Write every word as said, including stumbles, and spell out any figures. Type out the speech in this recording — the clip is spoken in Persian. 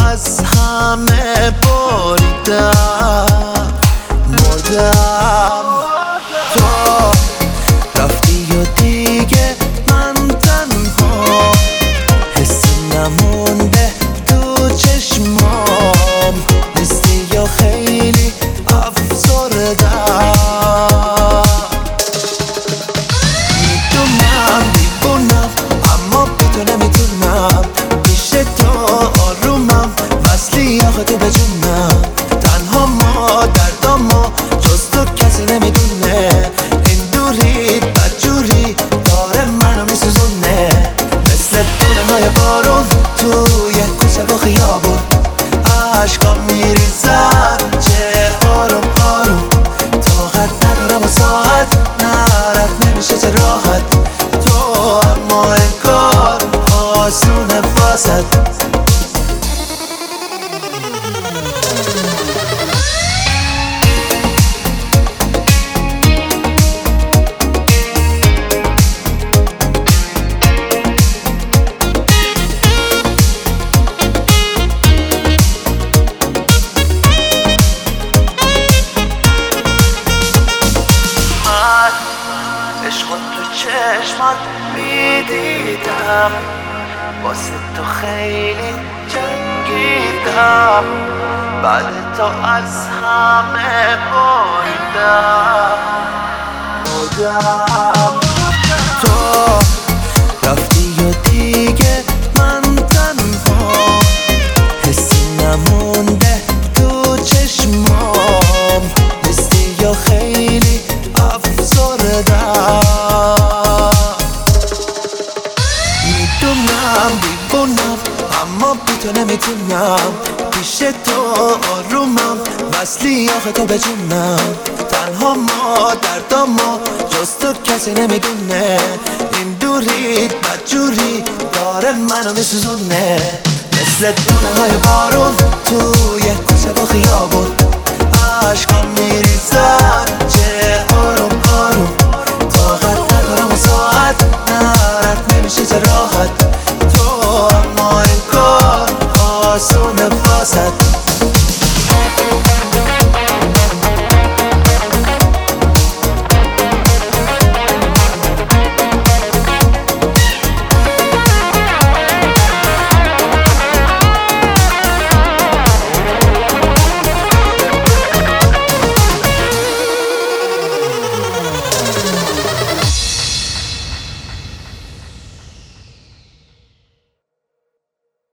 از همه بریدم، مردم. تو رفتی و دیگه من تنها، حسی نمونده تو چشمام، نیستی یا خیلی افسردم. میدونم دیوونم اما بی تو نمیتونم، پیش تو آرومم وصلی آخه تو به جونم. تنها ما دردامو جز تو کسی نمیدونه، این دوری بدجوری داره منو میسوزونه، مثل دونه های بارون توی کوچه و خیابون. عشقام میریزن چه آروم آروم، طاقت ندارم و ساعت نرد نمیشه چه راحت. تو اما انگار آسونه واسد. عشق تو چشمات میدیدم، واسه تو خیلی جنگیدم، بعد تو از همه بریدم، مردم. تو رفتی و دیگه من تنها، حسی نمونده تو چشمام، نیستی یا خیلی افسردم. میدونم دیوونم اما بی تو نمیتونم، پیش تو آرومم وصلی آخه تو به جونم. تنها ما دردامو جز تو کسی نمیدونه، این دوری بدجوری داره منو میسوزونه، مثل دونه های بارون توی کوچه و خیابون. عشقام میریزن چه آروم آروم، طاقت ندارم و ساعت نرد نمیشه چه راحت. تو اما انگار آسون